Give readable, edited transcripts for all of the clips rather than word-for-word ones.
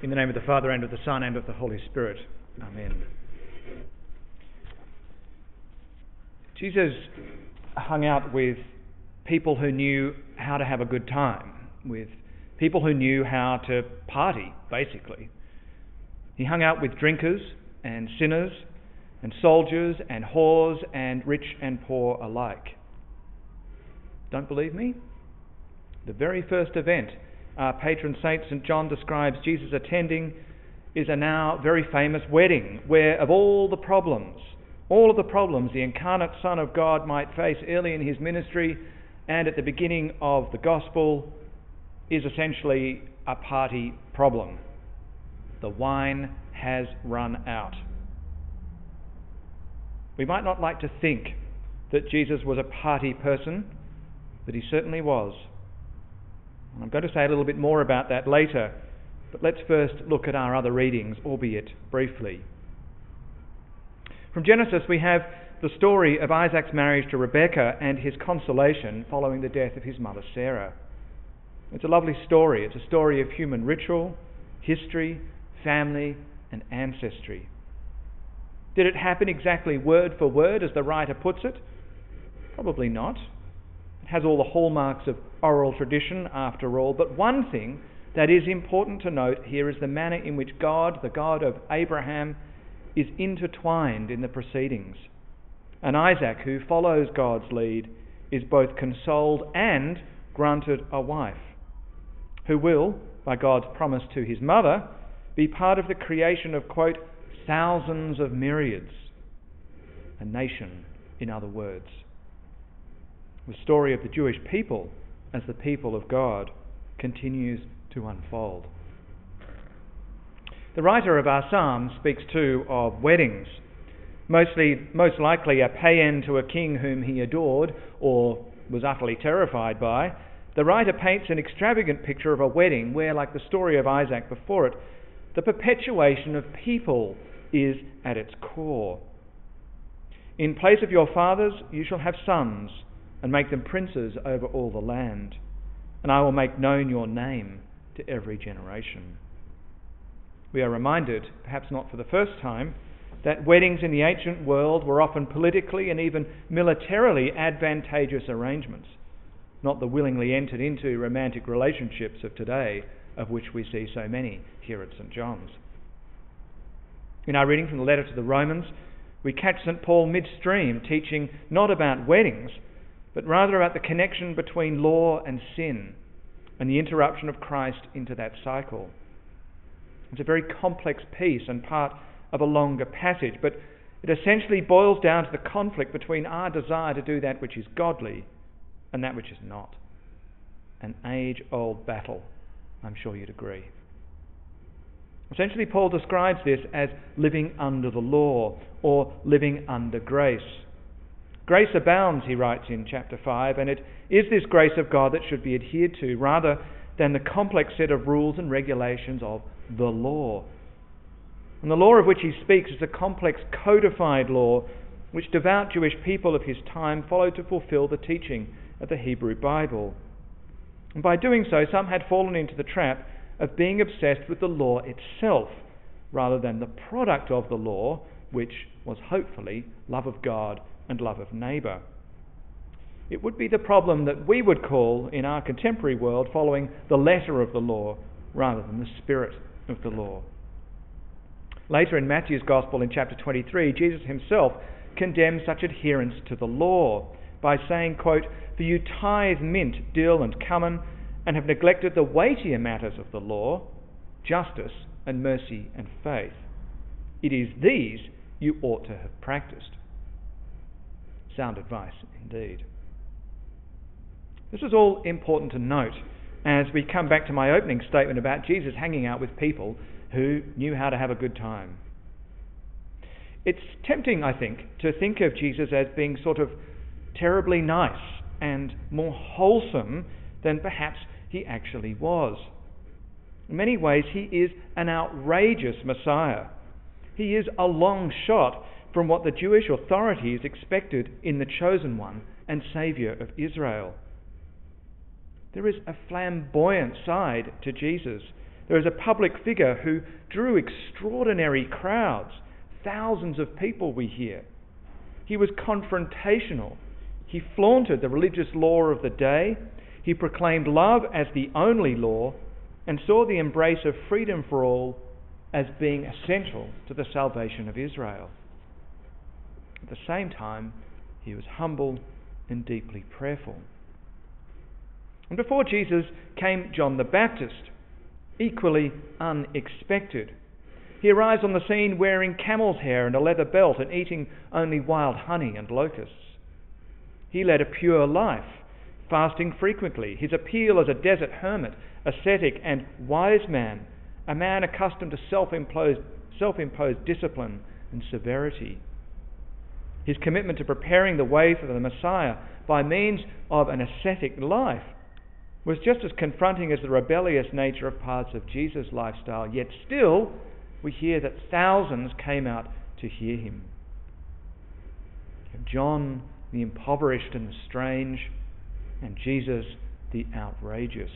In the name of the Father, and of the Son, and of the Holy Spirit. Amen. Jesus hung out with people who knew how to have a good time, with people who knew how to party, basically. He hung out with drinkers and sinners and soldiers and whores and rich and poor alike. Don't believe me? The very first event our patron saint St. John describes Jesus attending is a now very famous wedding where of all of the problems the incarnate Son of God might face early in his ministry and at the beginning of the gospel is essentially a party problem. The wine has run out. We might not like to think that Jesus was a party person, but he certainly was. I'm going to say a little bit more about that later, but let's first look at our other readings, albeit briefly. From Genesis, we have the story of Isaac's marriage to Rebekah and his consolation following the death of his mother Sarah. It's a lovely story. It's a story of human ritual, history, family, and ancestry. Did it happen exactly word for word as the writer puts it? Probably not. It has all the hallmarks of oral tradition after all, but one thing that is important to note here is the manner in which God, the God of Abraham, is intertwined in the proceedings. And Isaac, who follows God's lead, is both consoled and granted a wife, who will, by God's promise to his mother, be part of the creation of, quote, thousands of myriads, a nation, in other words. The story of the Jewish people as the people of God continues to unfold. The writer of our psalm speaks too of weddings, most likely a paean to a king whom he adored or was utterly terrified by. The writer paints an extravagant picture of a wedding where, like the story of Isaac before it, the perpetuation of people is at its core. In place of your fathers you shall have sons, and make them princes over all the land. And I will make known your name to every generation. We are reminded, perhaps not for the first time, that weddings in the ancient world were often politically and even militarily advantageous arrangements, not the willingly entered into romantic relationships of today, of which we see so many here at St. John's. In our reading from the letter to the Romans, we catch St. Paul midstream teaching not about weddings, but rather about the connection between law and sin and the interruption of Christ into that cycle. It's a very complex piece and part of a longer passage, but it essentially boils down to the conflict between our desire to do that which is godly and that which is not. An age-old battle, I'm sure you'd agree. Essentially, Paul describes this as living under the law or living under grace. Grace abounds, he writes in chapter 5, and it is this grace of God that should be adhered to rather than the complex set of rules and regulations of the law. And the law of which he speaks is a complex codified law which devout Jewish people of his time followed to fulfill the teaching of the Hebrew Bible. And by doing so, some had fallen into the trap of being obsessed with the law itself rather than the product of the law, which was hopefully love of God and love of neighbour. It would be the problem that we would call, in our contemporary world, following the letter of the law rather than the spirit of the law. Later in Matthew's Gospel in chapter 23, Jesus himself condemns such adherence to the law by saying, quote, "For you tithe mint, dill and cumin, and have neglected the weightier matters of the law, justice and mercy and faith. It is these you ought to have practiced." Sound advice indeed. This is all important to note as we come back to my opening statement about Jesus hanging out with people who knew how to have a good time. It's tempting, I think, to think of Jesus as being sort of terribly nice and more wholesome than perhaps he actually was. In many ways, he is an outrageous Messiah. He is a long shot from what the Jewish authorities expected in the chosen one and Saviour of Israel. There is a flamboyant side to Jesus There is a public figure who drew extraordinary crowds, thousands of people we hear. He was confrontational. He flaunted the religious law of the day. He proclaimed love as the only law and saw the embrace of freedom for all as being essential to the salvation of Israel. At the same time, he was humble and deeply prayerful. And before Jesus came John the Baptist, equally unexpected. He arrives on the scene wearing camel's hair and a leather belt and eating only wild honey and locusts. He led a pure life, fasting frequently. His appeal as a desert hermit, ascetic and wise man, a man accustomed to self-imposed discipline and severity. His commitment to preparing the way for the Messiah by means of an ascetic life was just as confronting as the rebellious nature of parts of Jesus' lifestyle, yet still we hear that thousands came out to hear him. John, the impoverished and the strange, and Jesus, the outrageous.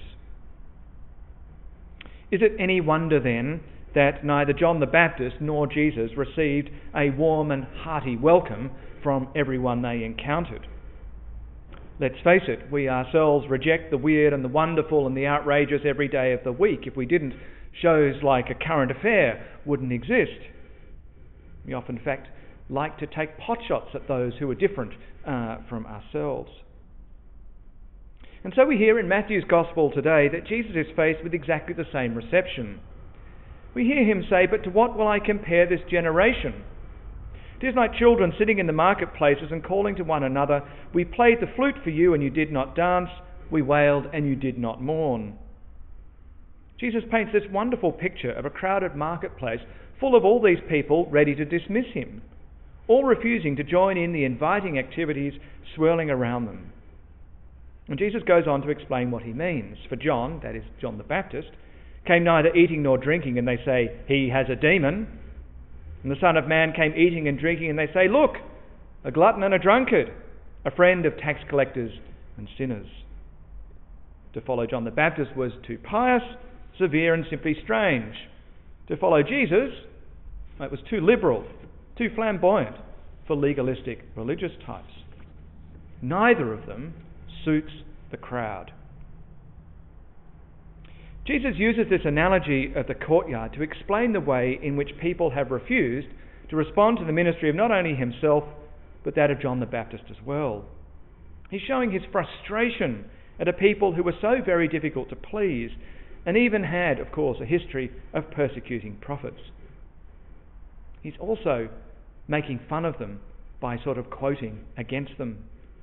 Is it any wonder then that neither John the Baptist nor Jesus received a warm and hearty welcome from everyone they encountered? Let's face it, we ourselves reject the weird and the wonderful and the outrageous every day of the week. If we didn't, shows like A Current Affair wouldn't exist. We often, in fact, like to take potshots at those who are different from ourselves. And so we hear in Matthew's Gospel today that Jesus is faced with exactly the same reception. We hear him say, "But to what will I compare this generation? It is like children sitting in the marketplaces and calling to one another, 'We played the flute for you and you did not dance. We wailed and you did not mourn.'" Jesus paints this wonderful picture of a crowded marketplace full of all these people ready to dismiss him, all refusing to join in the inviting activities swirling around them. And Jesus goes on to explain what he means. For John, that is John the Baptist, came neither eating nor drinking, and they say, "He has a demon." And the Son of Man came eating and drinking, and they say, "Look, a glutton and a drunkard, a friend of tax collectors and sinners." To follow John the Baptist was too pious, severe and simply strange. To follow Jesus, it was too liberal, too flamboyant for legalistic religious types. Neither of them suits the crowd. Jesus uses this analogy of the courtyard to explain the way in which people have refused to respond to the ministry of not only himself, but that of John the Baptist as well. He's showing his frustration at a people who were so very difficult to please, and even had, of course, a history of persecuting prophets. He's also making fun of them by sort of quoting against them.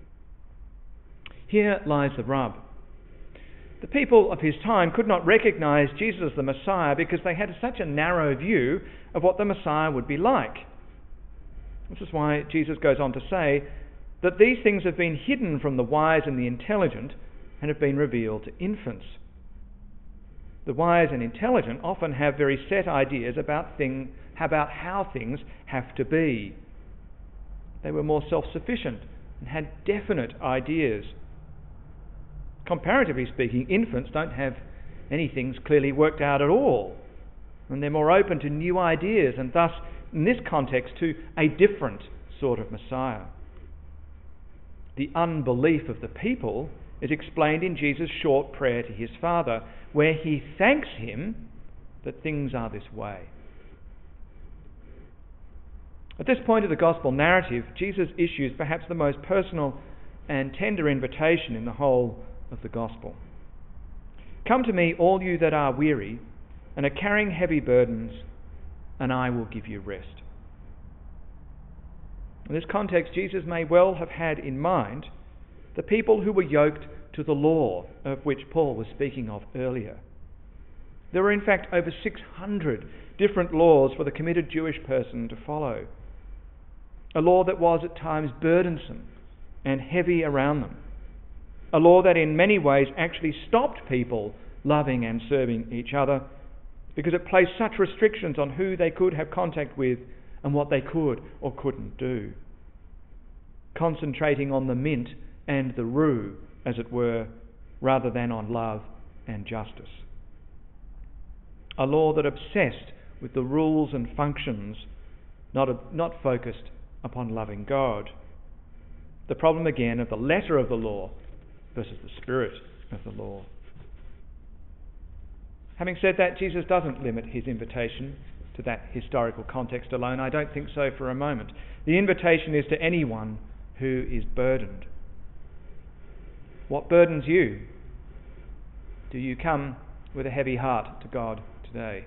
Here lies the rub. The people of his time could not recognize Jesus as the Messiah because they had such a narrow view of what the Messiah would be like. This is why Jesus goes on to say that these things have been hidden from the wise and the intelligent and have been revealed to infants. The wise and intelligent often have very set ideas about how things have to be. They were more self-sufficient and had definite ideas. Comparatively speaking, infants don't have any things clearly worked out at all, and they're more open to new ideas and thus, in this context, to a different sort of Messiah. The unbelief of the people is explained in Jesus' short prayer to his Father, where he thanks him that things are this way. At this point of the Gospel narrative, Jesus issues perhaps the most personal and tender invitation in the whole of the Gospel. "Come to me, all you that are weary and are carrying heavy burdens, and I will give you rest." In this context, Jesus may well have had in mind the people who were yoked to the law of which Paul was speaking of earlier. There were in fact over 600 different laws for the committed Jewish person to follow. A law that was at times burdensome and heavy around them. A law that in many ways actually stopped people loving and serving each other because it placed such restrictions on who they could have contact with and what they could or couldn't do. Concentrating on the mint and the rue, as it were, rather than on love and justice. a law that obsessed with the rules and functions, not focused upon loving God. The problem again of the letter of the law versus the spirit of the law. Having said that, Jesus doesn't limit his invitation to that historical context alone. I don't think so for a moment. The invitation is to anyone who is burdened. What burdens you? Do you come with a heavy heart to God today?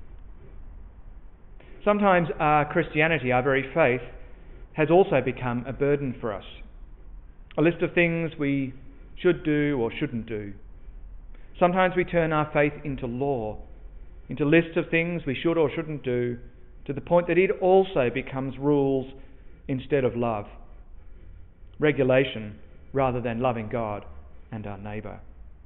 Sometimes our Christianity, our very faith, has also become a burden for us. A list of things we should do or shouldn't do. Sometimes we turn our faith into law, into lists of things we should or shouldn't do, to the point that it also becomes rules instead of love. Regulation rather than loving God and our neighbour.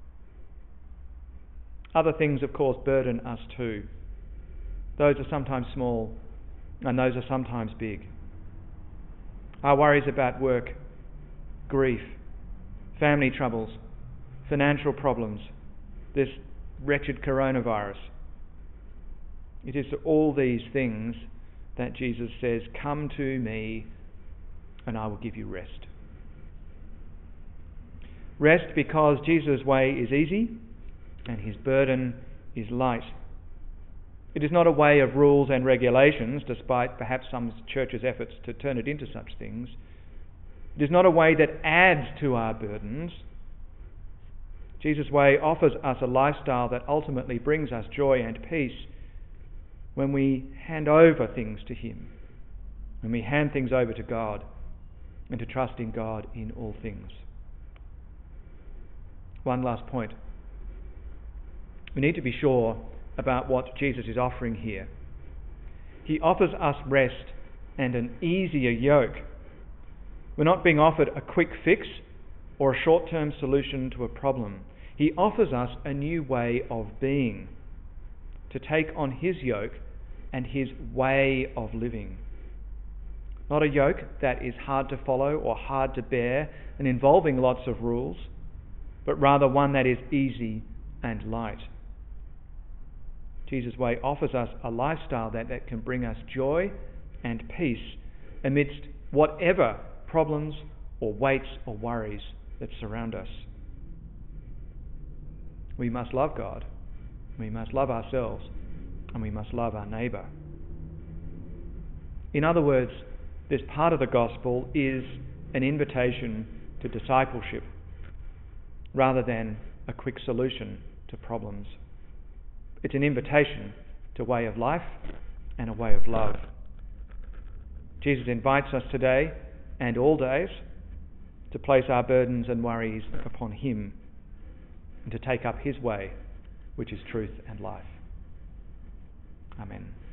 Other things, of course, burden us too. Those are sometimes small and those are sometimes big. Our worries about work, grief, family troubles, financial problems, this wretched coronavirus. It is to all these things that Jesus says, "Come to me and I will give you rest." Rest because Jesus' way is easy and his burden is light. It is not a way of rules and regulations, despite perhaps some churches' efforts to turn it into such things. It is not a way that adds to our burdens. Jesus' way offers us a lifestyle that ultimately brings us joy and peace when we hand over things to him, when we hand things over to God and to trust in God in all things. One last point. We need to be sure about what Jesus is offering here. He offers us rest and an easier yoke. We're not being offered a quick fix or a short-term solution to a problem. He offers us a new way of being, to take on his yoke and his way of living. Not a yoke that is hard to follow or hard to bear and involving lots of rules, but rather one that is easy and light. Jesus' way offers us a lifestyle that can bring us joy and peace amidst whatever problems or weights or worries that surround us. We must love God, we must love ourselves, and we must love our neighbour. In other words, this part of the gospel is an invitation to discipleship rather than a quick solution to problems. It's an invitation to a way of life and a way of love. Jesus invites us today and all days to place our burdens and worries upon him and to take up his way, which is truth and life. Amen.